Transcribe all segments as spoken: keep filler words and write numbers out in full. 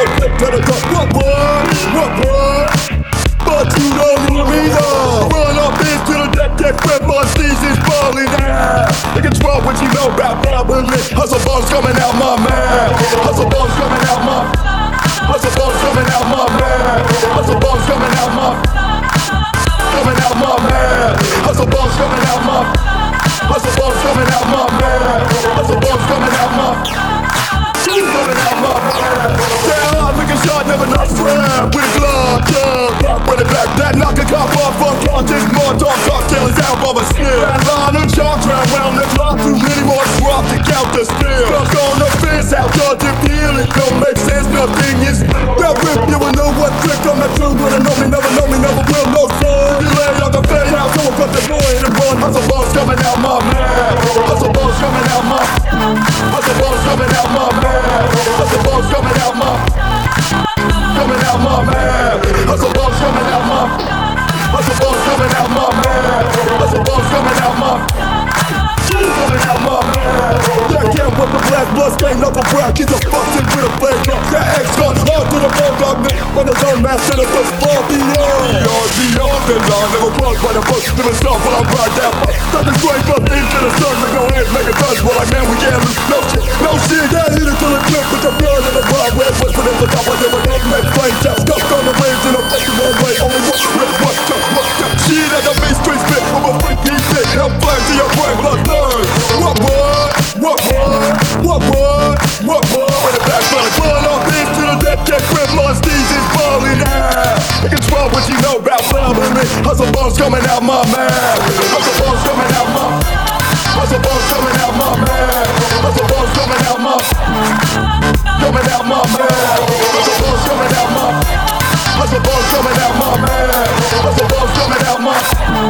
go click to the top. What boy? What boy? But you don't know me though. Run up into the deck, get red my season's falling down. They can try what you know about bubbling. Hustle bombs coming out my man. Hustle bombs coming out my. Hustle bombs coming out my man. Hustle bombs coming out my. Coming out my man. Hustle bombs coming out my. Hustle bombs coming out my man. Hustle bombs coming out my. Coming out my man. Damn hard looking shot, never not friend. With a glove, yeah. Bring it back, that knock a cop off. Fuck context, more talk, cocktail is out of a skill. That line of chalk round round the clock. Too many more drop to count the still. Stuck on the fence, how does it feel? It don't make sense, nothing is. That rip, you will know what trick. I'm not true, but I know me, never know me, never will, no son. You lay on the fade out, so I put the boy in the run. Hustle balls coming out my man. Hustle balls coming out my. Hustle balls coming out my man. Hustle balls coming out my. Coming out my man. Hustle balls coming out my. Hustle balls coming out my man. Hustle balls coming out my. Coming out my man. That can't with the black blood stain up a black. He's a bustin' with a blade. That X gun hard to the bone dog man. When the zone master of the ball beyond. Beyond, beyond the line. Never plugged by the bush to myself while I'm right down. Something straight up into the sun. We go ahead and make a touch. Well, like man, we can't lose no shit. No shit, that hit it to the clip with the blood and the blood. Red was put in the top of it with eight men flame tap. Stuck on the waves in a fucking one way. Only one red, one touch, one touch. Shit at the main street spit. I'm a freaky shit. I'm flying to your brain, blood burn. What boy? What boy? What boy? What boy? With a back blood. Blood off into the death, get red, blood, steez is falling out. You can try what you know about bubbling. Hustle bombs coming out my man. Hustle bombs coming out my. Hustle bombs coming out my man. Hustle bombs coming out my. Coming out my man. Hustle bombs coming out my. Hustle bombs coming out my man. Hustle bombs coming out my.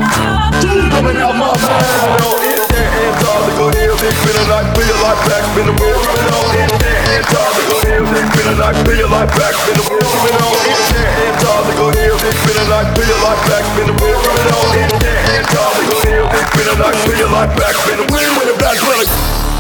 Coming out my man. It's that hands-on to go heel. They spin a knife, feel your life back, spin the wheel. It's that hands-on to go heel. They spin a knife, feel your life back, spin the wheel. It's that hands-on to go heel. They spin a knife, feel your life back, spin the wheel. It's that hands-on to go heel. They spin a knife, feel your life back, spin the wheel. With a back,